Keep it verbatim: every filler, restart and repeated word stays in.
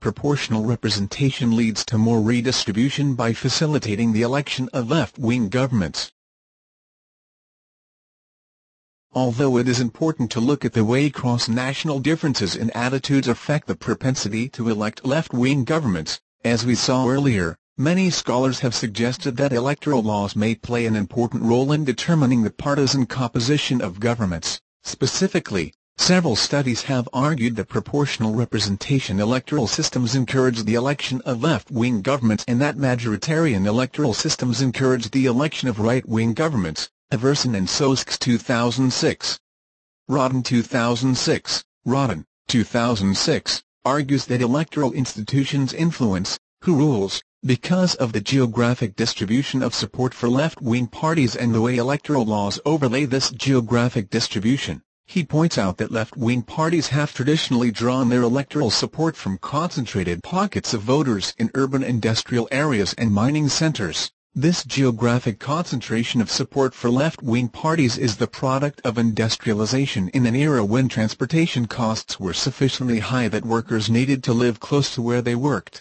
proportional representation leads to more redistribution by facilitating the election of left-wing governments. Although it is important to look at the way cross-national differences in attitudes affect the propensity to elect left-wing governments, as we saw earlier, many scholars have suggested that electoral laws may play an important role in determining the partisan composition of governments. Specifically, several studies have argued that proportional representation electoral systems encourage the election of left-wing governments and that majoritarian electoral systems encourage the election of right-wing governments. Everson and Sosks two thousand six. Rodden two thousand six. Rodden, two thousand six, argues that electoral institutions influence who rules, because of the geographic distribution of support for left-wing parties and the way electoral laws overlay this geographic distribution. He points out that left-wing parties have traditionally drawn their electoral support from concentrated pockets of voters in urban industrial areas and mining centers. This geographic concentration of support for left-wing parties is the product of industrialization in an era when transportation costs were sufficiently high that workers needed to live close to where they worked.